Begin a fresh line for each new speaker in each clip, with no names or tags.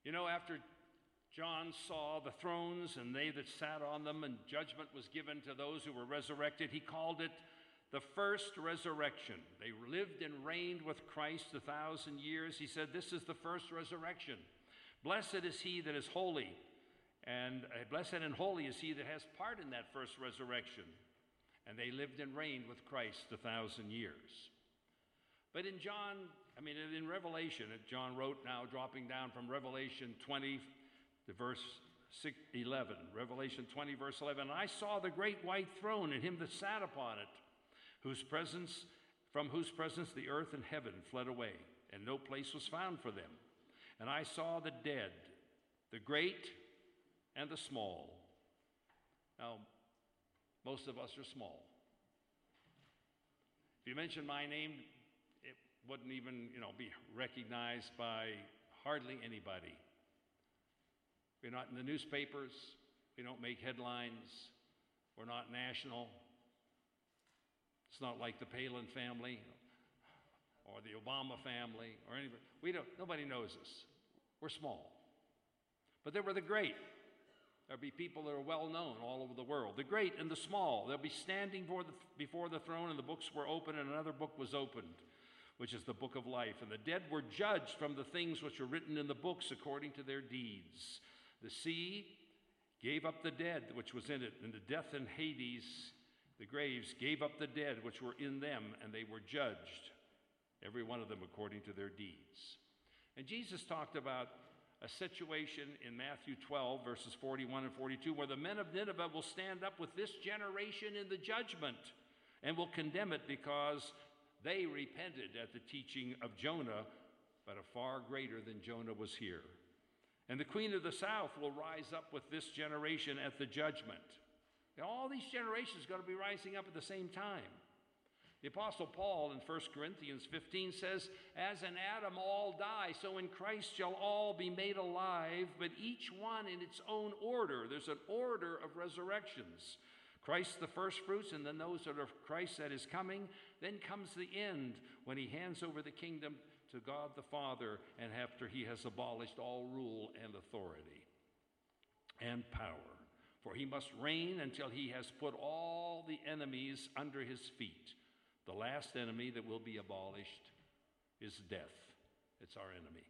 You know, after John saw the thrones and they that sat on them, and judgment was given to those who were resurrected, he called it the first resurrection. They lived and reigned with Christ 1,000 years. He said, this is the first resurrection. Blessed is he that is holy, and blessed and holy is he that has part in that first resurrection. And they lived and reigned with Christ 1,000 years. But in Revelation, John wrote now, dropping down from Revelation 20 to verse 11. Revelation 20, verse 11. I saw the great white throne and him that sat upon it, from whose presence the earth and heaven fled away, and no place was found for them. And I saw the dead, the great and the small. Now, most of us are small. If you mention my name, it wouldn't even, be recognized by hardly anybody. We're not in the newspapers. We don't make headlines. We're not national. It's not like the Palin family or the Obama family or anybody. Nobody knows us. We're small. But there were the great. There'll be people that are well known all over the world. The great and the small. They'll be standing before the throne, and the books were opened, and another book was opened, which is the book of life. And the dead were judged from the things which were written in the books according to their deeds. The sea gave up the dead which was in it, and the death and Hades, the graves, gave up the dead which were in them, and they were judged, every one of them according to their deeds. And Jesus talked about a situation in Matthew 12, verses 41 and 42, where the men of Nineveh will stand up with this generation in the judgment and will condemn it because they repented at the teaching of Jonah, but a far greater than Jonah was here. And the queen of the south will rise up with this generation at the judgment. Now, all these generations are going to be rising up at the same time. The Apostle Paul in 1 Corinthians 15 says, as in Adam all die, so in Christ shall all be made alive, but each one in its own order. There's an order of resurrections. Christ the first fruits, and then those that are Christ that is coming. Then comes the end when he hands over the kingdom to God the Father, and after he has abolished all rule and authority and power. For he must reign until he has put all the enemies under his feet. The last enemy that will be abolished is death. It's our enemy.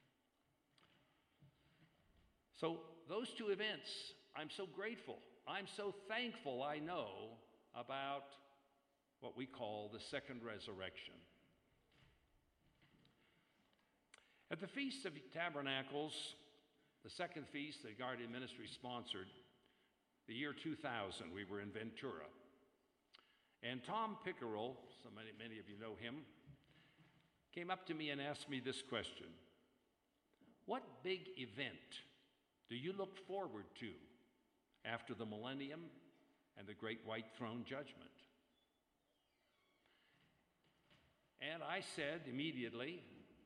So those two events, I'm so grateful. I'm so thankful I know about what we call the second resurrection. At the Feast of Tabernacles, the second feast that Guardian Ministry sponsored, the year 2000, we were in Ventura. And Tom Pickerel, so many of you know him, came up to me and asked me this question. What big event do you look forward to after the millennium and the great white throne judgment? And I said immediately,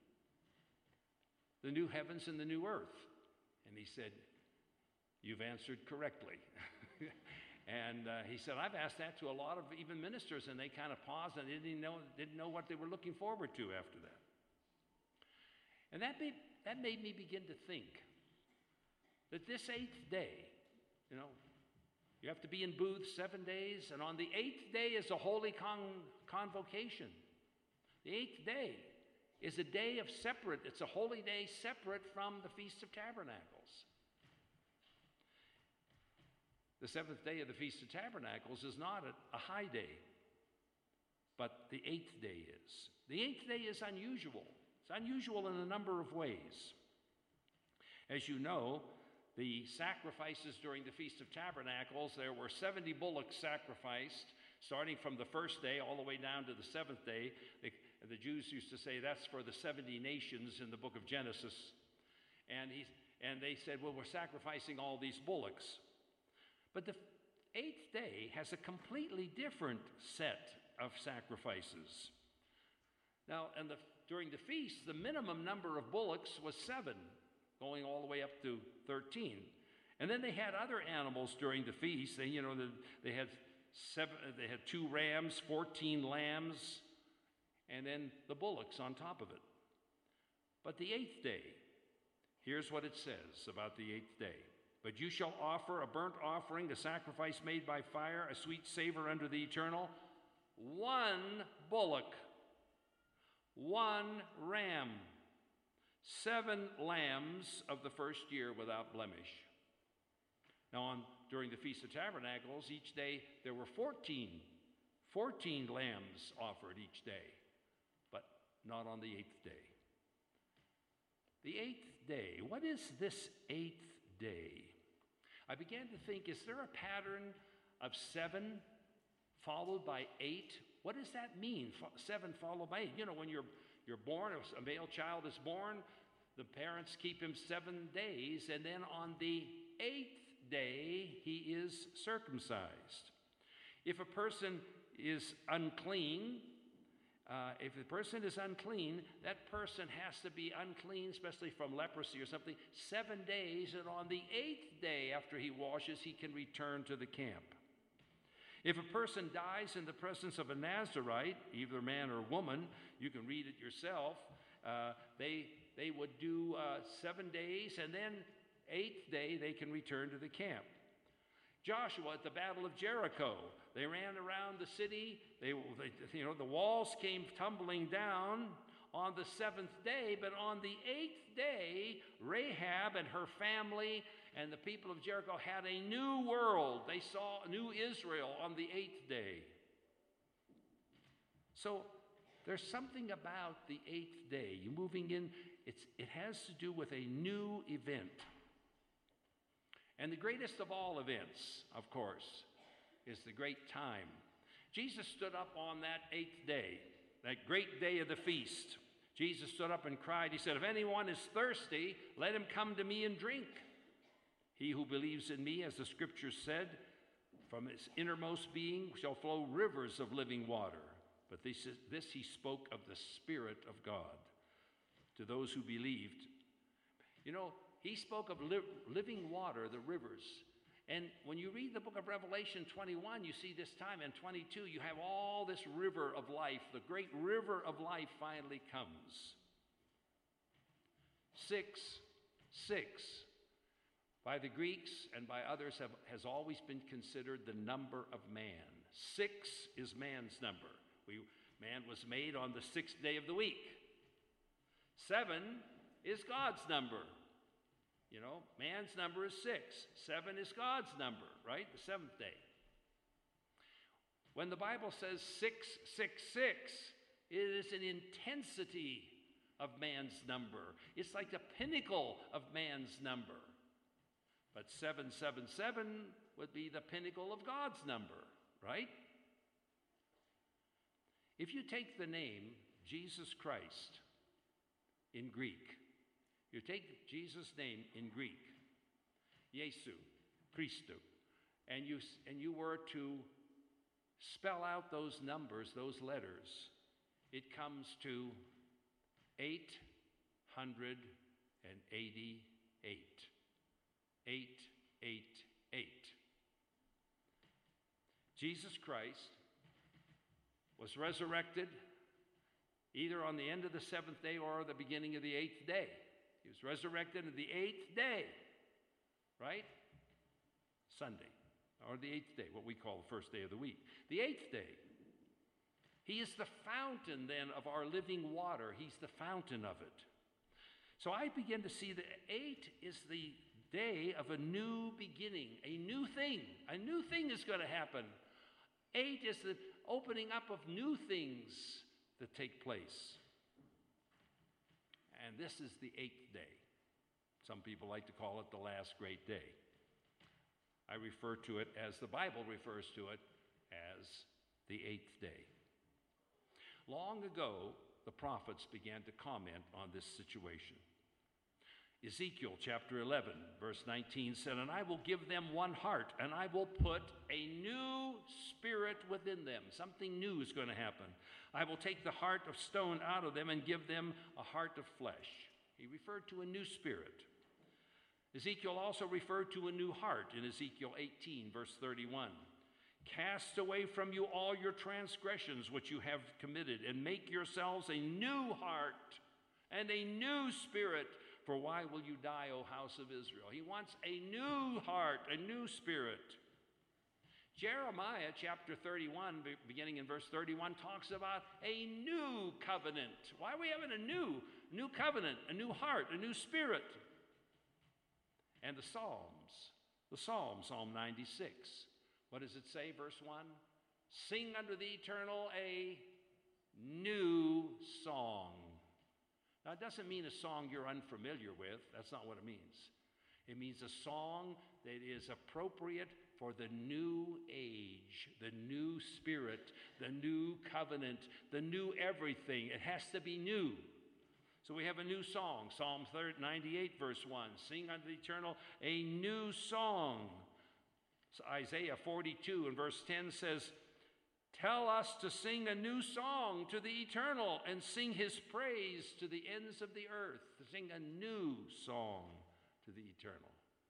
the new heavens and the new earth. And he said, you've answered correctly. And he said, I've asked that to a lot of even ministers, and they kind of paused and didn't know what they were looking forward to after that. And that made me begin to think that this 8th day, you have to be in booths 7 days, and on the 8th day is a holy convocation. The 8th day is a day of separate, it's a holy day separate from the Feast of Tabernacles. The 7th day of the Feast of Tabernacles is not a high day, but the 8th day is. The 8th day is unusual. It's unusual in a number of ways. As you know, the sacrifices during the Feast of Tabernacles, there were 70 bullocks sacrificed, starting from the first day all the way down to the 7th day. The Jews used to say that's for the 70 nations in the book of Genesis. And they said, well, we're sacrificing all these bullocks. But the 8th day has a completely different set of sacrifices. Now, during the feast, the minimum number of bullocks was 7, going all the way up to 13. And then they had other animals during the feast. They had 2 rams, 14 lambs, and then the bullocks on top of it. But the 8th day Here's what it says about the 8th day. But you shall offer a burnt offering, a sacrifice made by fire, a sweet savor unto the eternal, 1 bullock, 1 ram, 7 lambs of the first year without blemish. Now, during the Feast of Tabernacles, each day there were 14 lambs offered each day, but not on the 8th day. The 8th day, what is this 8th day? I began to think, is there a pattern of 7 followed by 8? What does that mean, 7 followed by 8? You know, when you're born, a male child is born, the parents keep him 7 days, and then on the 8th day, he is circumcised. If a person is unclean, that person has to be unclean, especially from leprosy or something, 7 days, and on the 8th day after he washes, he can return to the camp. If a person dies in the presence of a Nazirite, either man or woman, you can read it yourself, they would do 7 days, and then 8th day they can return to the camp. Joshua at the Battle of Jericho, they ran around the city, the walls came tumbling down on the 7th day, but on the 8th day, Rahab and her family and the people of Jericho had a new world. They saw new Israel on the 8th day. So there's something about the 8th day. You're moving in, it has to do with a new event. And the greatest of all events, of course, is the great time. Jesus stood up on that 8th day, that great day of the feast. Jesus stood up and cried. He said, if anyone is thirsty, let him come to me and drink. He who believes in me, as the scripture said, from his innermost being shall flow rivers of living water. But this he spoke of the Spirit of God to those who believed. You know, he spoke of living water, the rivers. And when you read the book of Revelation 21, you see this time, and 22, you have all this river of life. The great river of life finally comes. 666, by the Greeks and by others, has always been considered the number of man. 6 is man's number. Man was made on the 6th day of the week. 7 is God's number. You know, man's number is 6. 7 is God's number, right? The 7th day. When the Bible says 666, it is an intensity of man's number. It's like the pinnacle of man's number. But 777 would be the pinnacle of God's number, right? If you take the name Jesus Christ in Greek, you take Jesus' name in Greek, Jesu, Christou, and you were to spell out those numbers, those letters, it comes to 888. 888. Jesus Christ was resurrected either on the end of the 7th day or the beginning of the 8th day. He was resurrected on the 8th day, right? Sunday, or the 8th day, what we call the first day of the week. The 8th day. He is the fountain then of our living water. He's the fountain of it. So I begin to see that 8 is the day of a new beginning, a new thing. A new thing is going to happen. 8 is the opening up of new things that take place. And this is the 8th day. Some people like to call it the last great day. I refer to it as the Bible refers to it as the 8th day. Long ago, the prophets began to comment on this situation. Ezekiel chapter 11, verse 19 said, and I will give them one heart, and I will put a new spirit within them. Something new is going to happen. I will take the heart of stone out of them and give them a heart of flesh. He referred to a new spirit. Ezekiel also referred to a new heart in Ezekiel 18, verse 31. Cast away from you all your transgressions which you have committed, and make yourselves a new heart and a new spirit. For why will you die, O house of Israel? He wants a new heart, a new spirit. Jeremiah chapter 31, beginning in verse 31, talks about a new covenant. Why are we having a new covenant, a new heart, a new spirit? And the Psalm 96. What does it say, verse 1? Sing unto the Eternal a new song. Now, it doesn't mean a song you're unfamiliar with. That's not what it means. It means a song that is appropriate for the new age, the new spirit, the new covenant, the new everything. It has to be new. So we have a new song, Psalm 98, verse 1. Sing unto the Eternal a new song. So Isaiah 42 and verse 10 says, tell us to sing a new song to the Eternal and sing his praise to the ends of the earth. To sing a new song to the Eternal.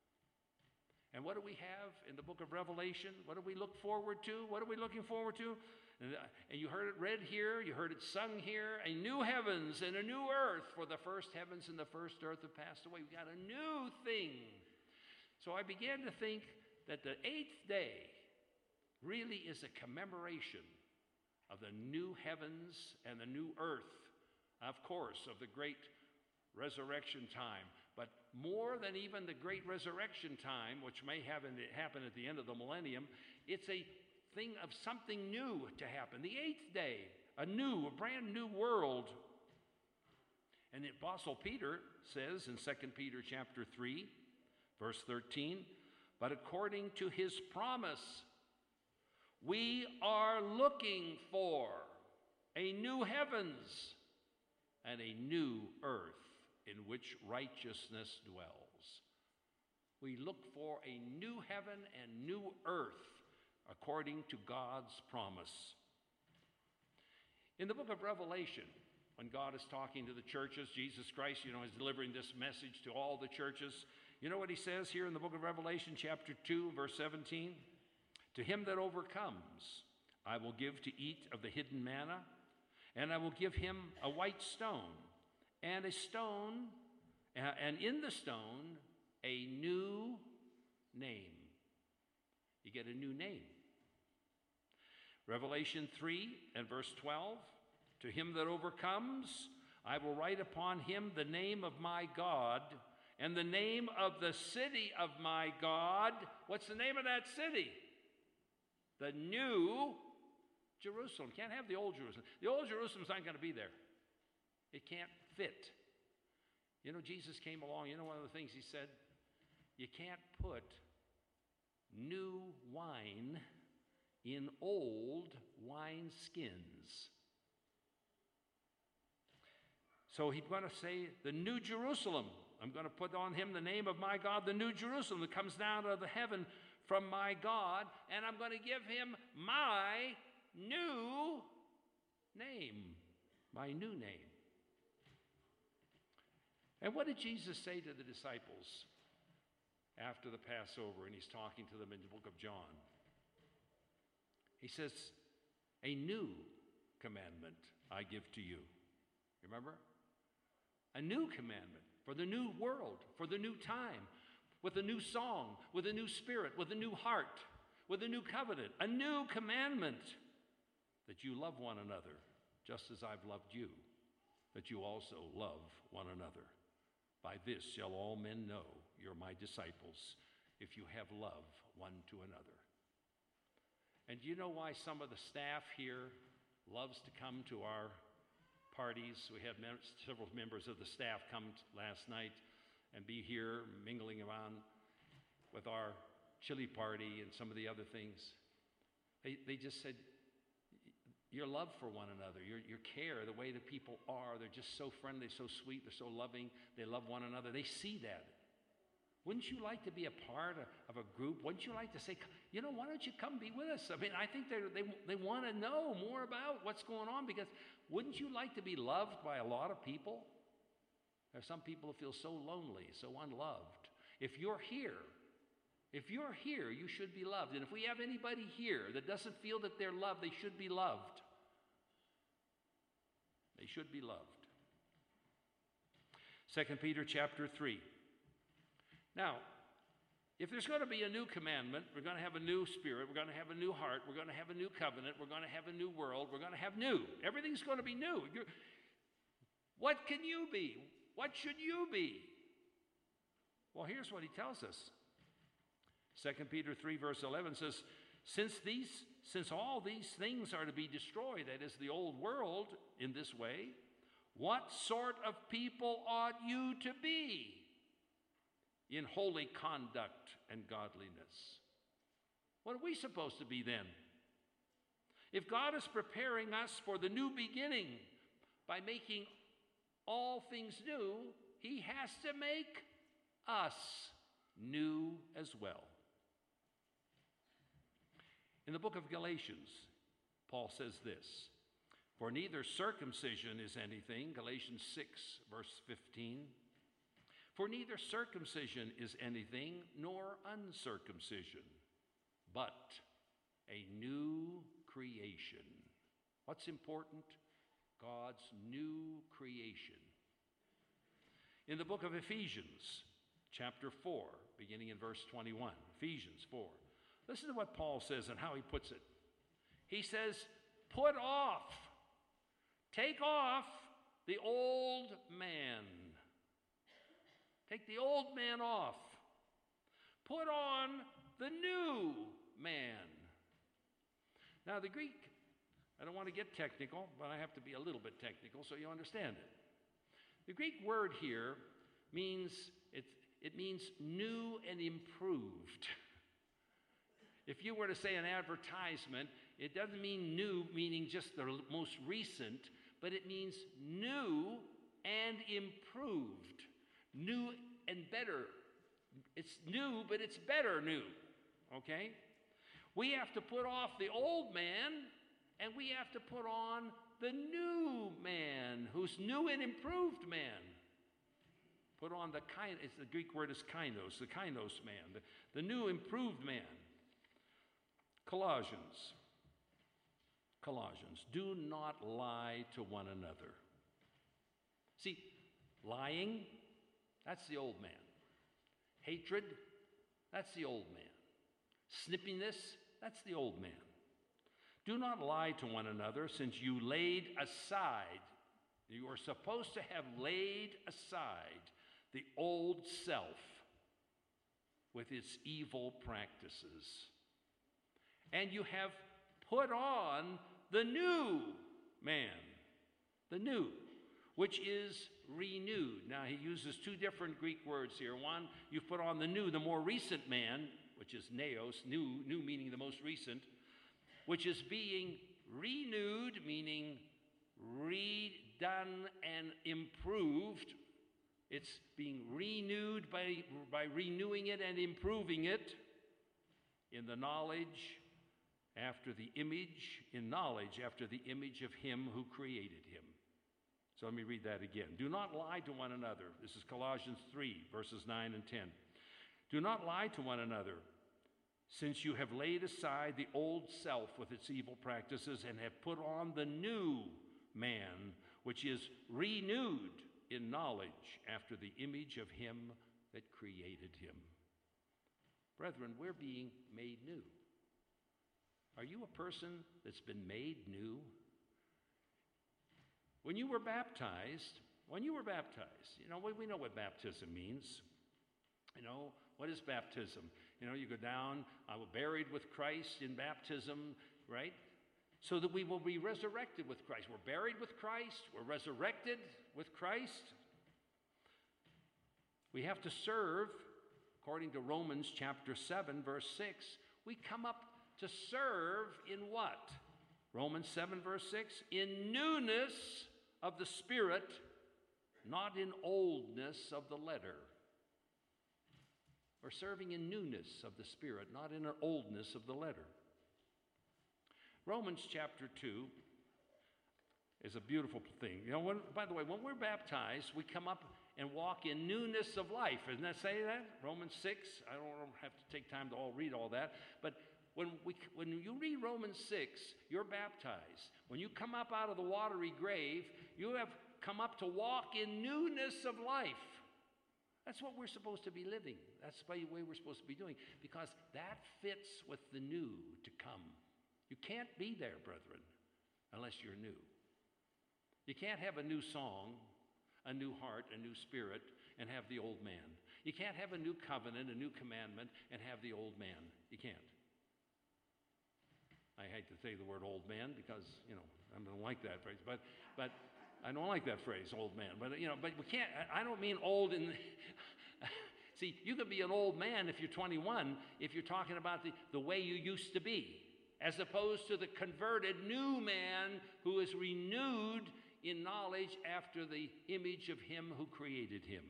And what do we have in the book of Revelation? What do we look forward to? What are we looking forward to? And you heard it read here, you heard it sung here, a new heavens and a new earth, for the first heavens and the first earth have passed away. We've got a new thing. So I began to think that the eighth day really is a commemoration of the new heavens and the new earth, of course, of the great resurrection time. But more than even the great resurrection time, which may happen at the end of the millennium, it's a thing of something new to happen. The eighth day, a brand new world. And the Apostle Peter says in 2 Peter chapter 3, verse 13, but according to his promise, we are looking for a new heavens and a new earth in which righteousness dwells. We look for a new heaven and new earth according to God's promise. In the book of Revelation, when God is talking to the churches, Jesus Christ, is delivering this message to all the churches. You know what he says here in the book of Revelation, chapter 2, verse 17? To him that overcomes, I will give to eat of the hidden manna, and I will give him a white stone, and in the stone, a new name. You get a new name. Revelation 3 and verse 12, to him that overcomes, I will write upon him the name of my God and the name of the city of my God. What's the name of that city? The New Jerusalem. Can't have the old Jerusalem. The old Jerusalem's not going to be there. It can't fit. Jesus came along. One of the things he said, you can't put new wine in old wine skins. So he's going to say, the New Jerusalem. I'm going to put on him the name of my God, the New Jerusalem that comes down out of the heaven from my God, and I'm going to give him my new name. My new name. And what did Jesus say to the disciples after the Passover, and he's talking to them in the book of John? He says, a new commandment I give to you. Remember? A new commandment for the new world, for the new time, with a new song, with a new spirit, with a new heart, with a new covenant, a new commandment, that you love one another just as I've loved you, that you also love one another. By this shall all men know you're my disciples, if you have love one to another. And do you know why some of the staff here loves to come to our parties? We had several members of the staff come last night and be here mingling around with our chili party and some of the other things. They just said, your love for one another, your care, the way the people are, they're just so friendly, so sweet, they're so loving, they love one another. They see that. Wouldn't you like to be a part of a group? Wouldn't you like to say, why don't you come be with us? I mean, I think they want to know more about what's going on, because wouldn't you like to be loved by a lot of people? There are some people who feel so lonely, so unloved. If you're here, you should be loved. And if we have anybody here that doesn't feel that they're loved, they should be loved. They should be loved. 2 Peter chapter 3. Now, if there's going to be a new commandment, we're going to have a new spirit, we're going to have a new heart, we're going to have a new covenant, we're going to have a new world, we're going to have new. Everything's going to be new. What can you be? What should you be? Well, here's what he tells us. 2 Peter 3 verse 11 says, since all these things are to be destroyed, that is the old world, in this way, what sort of people ought you to be in holy conduct and godliness? What are we supposed to be then? If God is preparing us for the new beginning by making all things new, he has to make us new as well. In the book of Galatians, Paul says this, for neither circumcision is anything, Galatians 6, verse 15, for neither circumcision is anything, nor uncircumcision, but a new creation. What's important? God's new creation. In the book of Ephesians, chapter 4, beginning in verse 21, Ephesians 4, listen to what Paul says and how he puts it. He says, put off, take off the old man. Take the old man off. Put on the new man. Now the Greek, I don't want to get technical, but I have to be a little bit technical so you understand it. The Greek word here means, it means new and improved. If you were to say an advertisement, it doesn't mean new, meaning just the most recent, but it means new and improved. New and better. It's new, but it's better new. Okay? We have to put off the old man, and we have to put on the new man, who's new and improved man. Put on the Greek word is kainos, the kainos man, the new improved man. Colossians, do not lie to one another. See, lying, that's the old man. Hatred, that's the old man. Snippiness, that's the old man. Do not lie to one another, since you laid aside, you are supposed to have laid aside the old self with its evil practices. And you have put on the new man, the new, which is renewed. Now, he uses two different Greek words here. One, you've put on the new, the more recent man, which is neos, new meaning the most recent, which is being renewed, meaning redone and improved. It's being renewed by renewing it and improving it in the knowledge after the image, after the image of him who created him. So let me read that again. Do not lie to one another. This is Colossians 3, verses 9 and 10. Do not lie to one another, since you have laid aside the old self with its evil practices and have put on the new man, which is renewed in knowledge after the image of him that created him. Brethren, we're being made new. Are you a person that's been made new? When you were baptized, you know, we know what baptism means. You know, what is baptism? You know, you go down, I was buried with Christ in baptism, right? So that we will be resurrected with Christ. We're buried with Christ. We're resurrected with Christ. We have to serve, according to Romans chapter 7, verse 6. We come up to serve in what? Romans 7, verse 6. In newness of the Spirit, not in oldness of the letter. We're serving in newness of the Spirit, not in oldness of the letter. Romans chapter 2 is a beautiful thing. You know, by the way, when we're baptized, we come up and walk in newness of life. Doesn't that say that? Romans 6. I don't have to take time to read all that. But when you read Romans 6, you're baptized. When you come up out of the watery grave, you have come up to walk in newness of life. That's what we're supposed to be living. That's the way we're supposed to be doing, because that fits with the new to come. You can't be there, brethren, unless you're new. You can't have a new song, a new heart, a new spirit, and have the old man. You can't have a new covenant, a new commandment, and have the old man. You can't. I hate to say the word old man because, I don't like that phrase, but I don't like that phrase, old man. But, but we can't, I don't mean old in, see, you could be an old man if you're 21, if you're talking about the way you used to be, as opposed to the converted new man who is renewed in knowledge after the image of him who created him.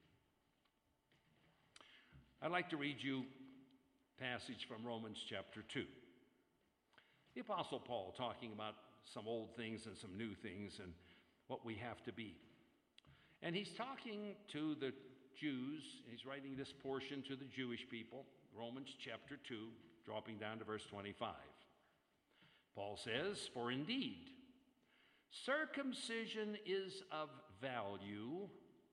I'd like to read you a passage from Romans chapter 2. The Apostle Paul talking about some old things and some new things and what we have to be. And he's talking to the Jews. He's writing this portion to the Jewish people, Romans chapter 2, dropping down to verse 25. Paul says, "For indeed, circumcision is of value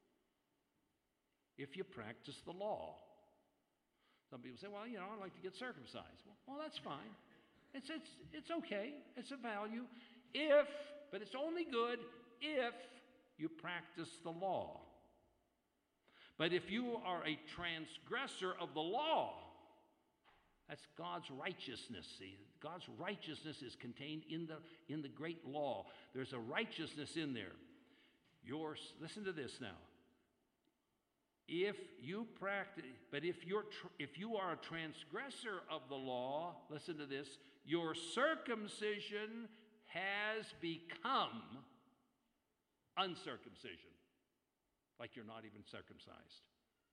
if you practice the law." Some people say, well, I'd like to get circumcised. Well, that's fine. It's okay. It's a value but it's only good if you practice the law. But if you are a transgressor of the law, that's God's righteousness. See, God's righteousness is contained in the great law. There's a righteousness in there. Listen to this now. If you are a transgressor of the law, listen to this, your circumcision has become uncircumcision, like you're not even circumcised.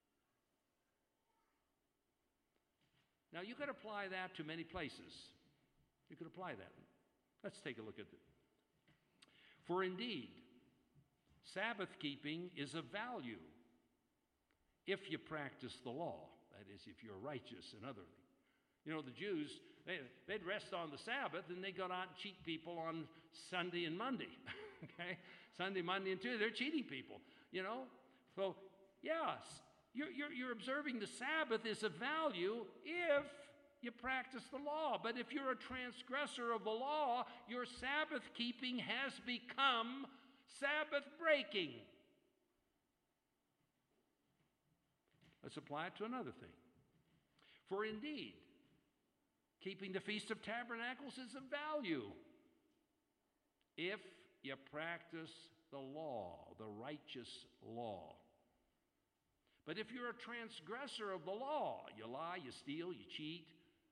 Now, you could apply that to many places. You could apply that. Let's take a look at it. For indeed, Sabbath keeping is of value if you practice the law. That is, if you're righteous and other things. The Jews, they'd rest on the Sabbath, and they go out and cheat people on Sunday and Monday. Okay? Sunday, Monday, and Tuesday, they're cheating people. So, yes, you're observing the Sabbath is of value if you practice the law. But if you're a transgressor of the law, your Sabbath keeping has become Sabbath breaking. Let's apply it to another thing. For indeed, keeping the Feast of Tabernacles is of value if you practice the law, the righteous law. But if you're a transgressor of the law, you lie, you steal, you cheat,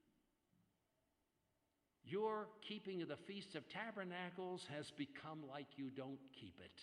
your keeping of the Feast of Tabernacles has become like you don't keep it.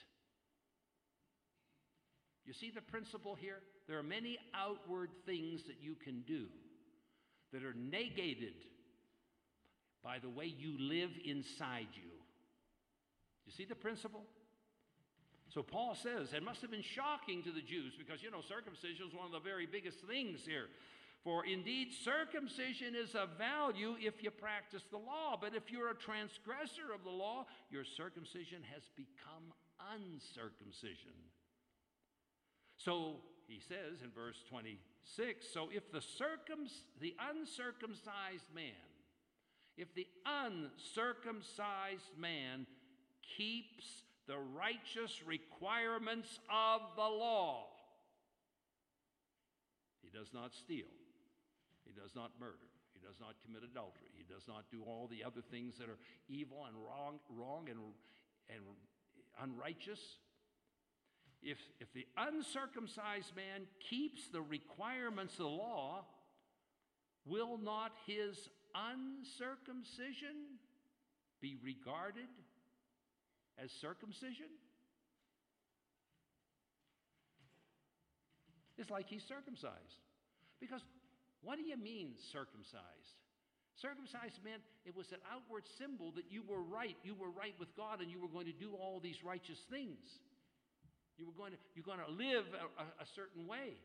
You see the principle here? There are many outward things that you can do that are negated by the way you live inside you. You see the principle? So Paul says, it must have been shocking to the Jews because, circumcision is one of the very biggest things here. For indeed, circumcision is of value if you practice the law. But if you're a transgressor of the law, your circumcision has become uncircumcision. So he says in verse 26, so if the uncircumcised man keeps the righteous requirements of the law, he does not steal, he does not murder, he does not commit adultery, he does not do all the other things that are evil and wrong and unrighteous. If the uncircumcised man keeps the requirements of the law, will not his uncircumcision be regarded as circumcision? It's like he's circumcised. Because what do you mean circumcised? Circumcised meant it was an outward symbol that you were right. You were right with God and you were going to do all these righteous things. You're going to live a certain way.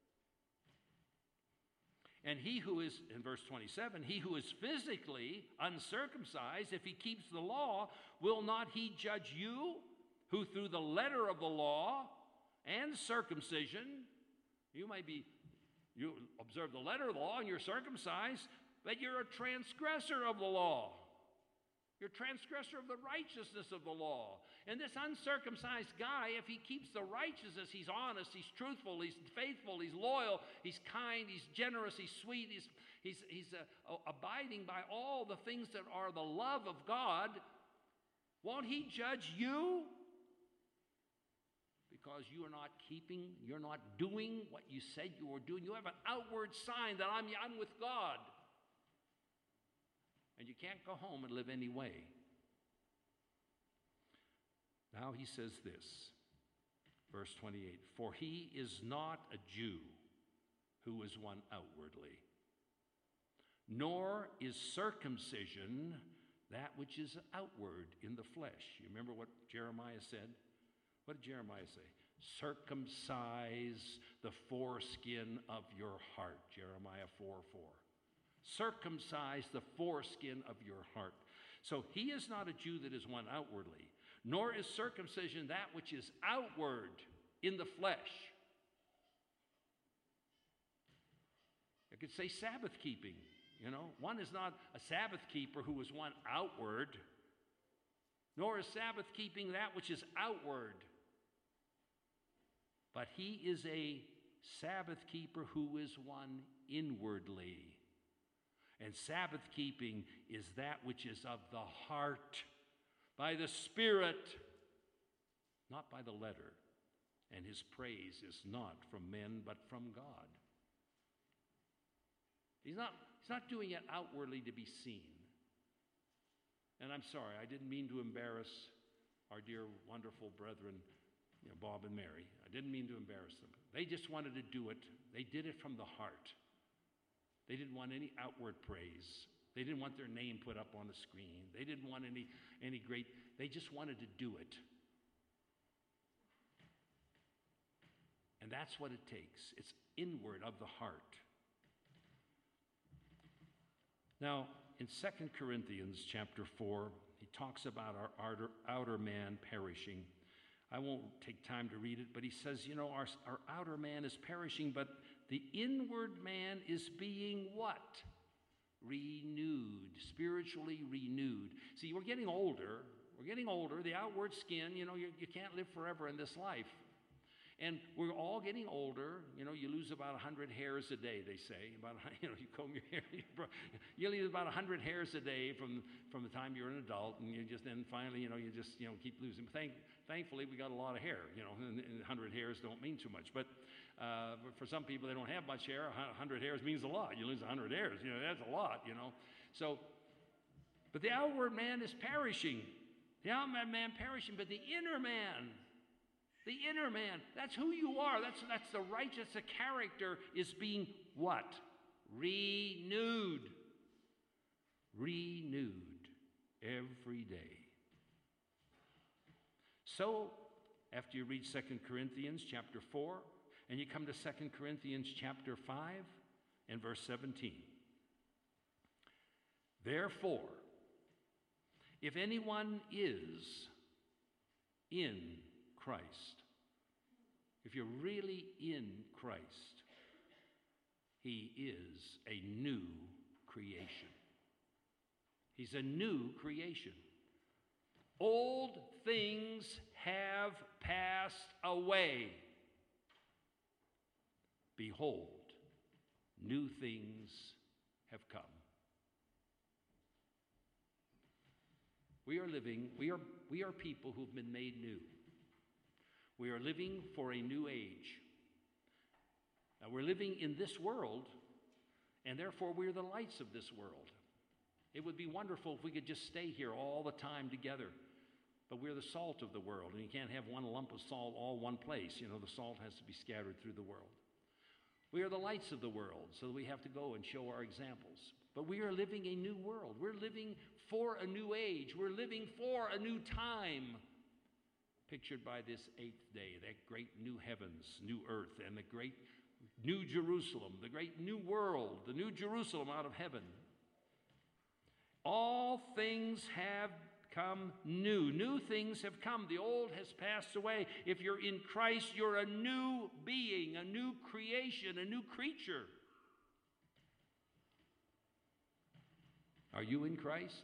And he who is, in verse 27, he who is physically uncircumcised, if he keeps the law, will not he judge you who through the letter of the law and circumcision, you observe the letter of the law and you're circumcised, but you're a transgressor of the law. You're a transgressor of the righteousness of the law. And this uncircumcised guy, if he keeps the righteousness, he's honest, he's truthful, he's faithful, he's loyal, he's kind, he's generous, he's sweet, he's abiding by all the things that are the love of God, won't he judge you? Because you're not doing what you said you were doing. You have an outward sign that I'm with God. And you can't go home and live any way. Now he says this, verse 28, for he is not a Jew who is one outwardly, nor is circumcision that which is outward in the flesh. You remember what Jeremiah said? What did Jeremiah say? Circumcise the foreskin of your heart, Jeremiah 4:4. Circumcise the foreskin of your heart. So he is not a Jew that is one outwardly, nor is circumcision that which is outward in the flesh. I could say Sabbath keeping. You know, one is not a Sabbath keeper who is one outward, nor is Sabbath keeping that which is outward. But he is a Sabbath keeper who is one inwardly. And Sabbath keeping is that which is of the heart, by the Spirit, not by the letter. And his praise is not from men, but from God. He's not doing it outwardly to be seen. And I'm sorry, I didn't mean to embarrass our dear, wonderful brethren, Bob and Mary. I didn't mean to embarrass them. They just wanted to do it. They did it from the heart. They didn't want any outward praise. They didn't want their name put up on the screen. They didn't want any great, they just wanted to do it. And that's what it takes. It's inward of the heart. Now, in 2 Corinthians chapter 4, he talks about our outer man perishing. I won't take time to read it, but he says, our outer man is perishing, but the inward man is being what? Renewed, spiritually renewed. See, we're getting older. We're getting older. The outward skin, you can't live forever in this life. And we're all getting older. You lose about 100 hairs a day, they say. You comb your hair. You lose about 100 hairs a day from the time you're an adult, and you just then finally, you just keep losing. Thankfully, we got a lot of hair. And 100 hairs don't mean too much. But for some people, they don't have much hair. 100 hairs means a lot. You lose 100 hairs. That's a lot. So, but the outward man is perishing. The outward man perishing, but the inner man. The inner man, that's who you are. That's the righteous, the character is being what? Renewed. Renewed every day. So, after you read 2 Corinthians chapter 4, and you come to 2 Corinthians chapter 5 and verse 17. Therefore, if anyone is in Christ, if you're really in Christ, he is a new creation. He's a new creation. Old things have passed away. Behold, new things have come. We are people who've been made new. We are living for a new age. Now, we're living in this world, and therefore we're the lights of this world. It would be wonderful if we could just stay here all the time together. But we're the salt of the world, and you can't have one lump of salt all one place. The salt has to be scattered through the world. We are the lights of the world, so we have to go and show our examples. But we are living a new world. We're living for a new age. We're living for a new time. Pictured by this eighth day, that great new heavens, new earth, and the great new Jerusalem, the great new world, the new Jerusalem out of heaven. All things have become new. New things have come. The old has passed away. If you're in Christ, you're a new being, a new creation, a new creature. Are you in Christ?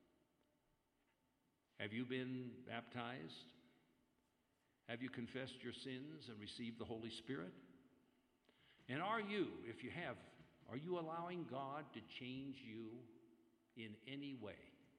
Have you been baptized? Have you confessed your sins and received the Holy Spirit? And are you, if you have, are you allowing God to change you in any way?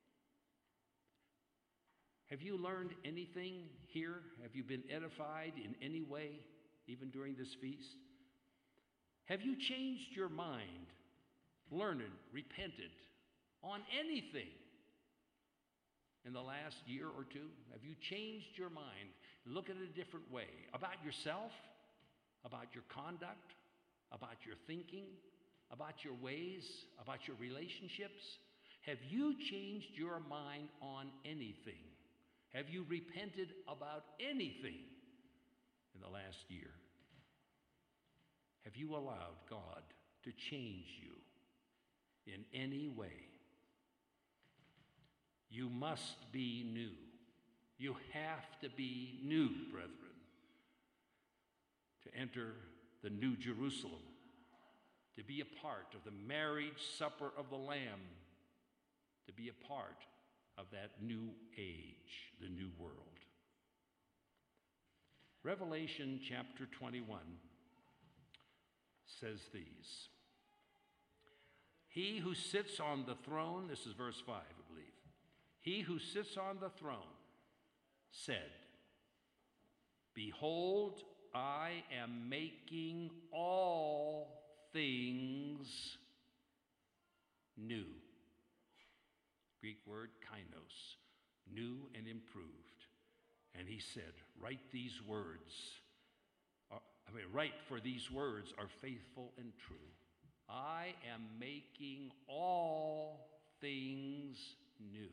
Have you learned anything here? Have you been edified in any way, even during this feast? Have you changed your mind, learned, repented on anything in the last year or two? Have you changed your mind? Look at it a different way about yourself, about your conduct, about your thinking, about your ways, about your relationships? Have you changed your mind on anything? Have you repented about anything in the last year? Have you allowed God to change you in any way? You must be new. You have to be new, brethren, to enter the New Jerusalem, to be a part of the marriage supper of the Lamb, to be a part of that new age, the new world. Revelation chapter 21 says these. He who sits on the throne, this is verse 5, I believe. He who sits on the throne said, "Behold, I am making all things new." Greek word kainos, new and improved. And he said, write these words. Write, for these words are faithful and true. I am making all things new.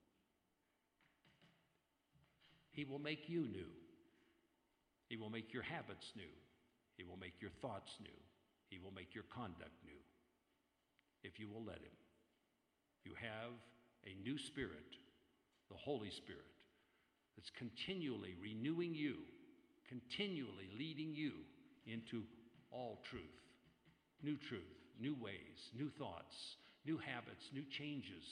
He will make you new. He will make your habits new. He will make your thoughts new. He will make your conduct new, if you will let him. You have a new spirit, the Holy Spirit, that's continually renewing you, continually leading you into all truth, new ways, new thoughts, new habits, new changes.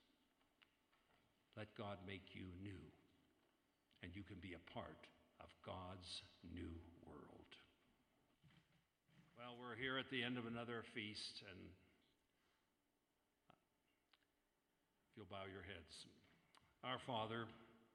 Let God make you new, and you can be a part of God's new world. Well, we're here at the end of another feast, and if you'll bow your heads. Our Father,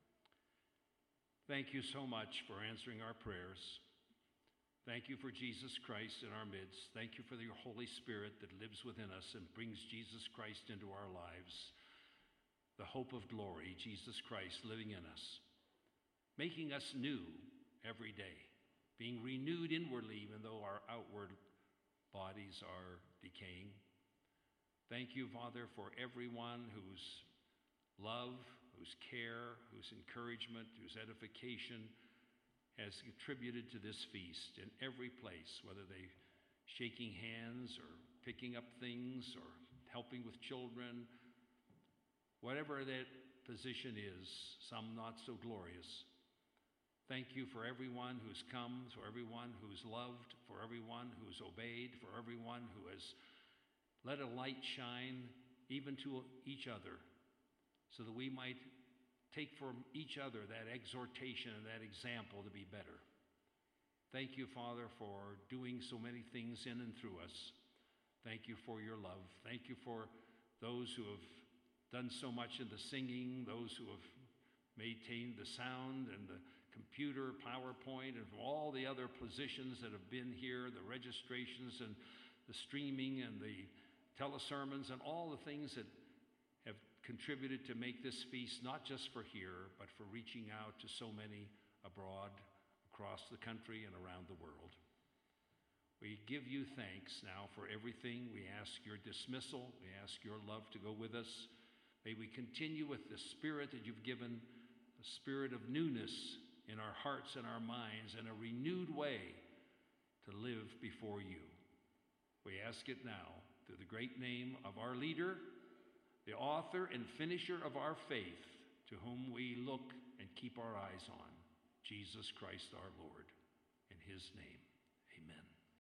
thank you so much for answering our prayers. Thank you for Jesus Christ in our midst. Thank you for your Holy Spirit that lives within us and brings Jesus Christ into our lives. The hope of glory, Jesus Christ living in us, making us new every day, being renewed inwardly even though our outward bodies are decaying. Thank you, Father, for everyone whose love, whose care, whose encouragement, whose edification has contributed to this feast in every place, whether they shaking hands or picking up things or helping with children, whatever that position is, some not so glorious. Thank you for everyone who's come, for everyone who's loved, for everyone who's obeyed, for everyone who has let a light shine even to each other, so that we might take from each other that exhortation and that example to be better. Thank you, Father, for doing so many things in and through us. Thank you for your love. Thank you for those who have done so much in the singing, those who have maintained the sound and the computer, PowerPoint, and all the other positions that have been here, the registrations and the streaming and the telesermons and all the things that have contributed to make this feast not just for here, but for reaching out to so many abroad, across the country and around the world. We give you thanks now for everything. We ask your dismissal. We ask your love to go with us. May we continue with the spirit that you've given, a spirit of newness in our hearts and our minds, in a renewed way to live before you. We ask it now through the great name of our leader, the author and finisher of our faith, to whom we look and keep our eyes on, Jesus Christ our Lord. In his name.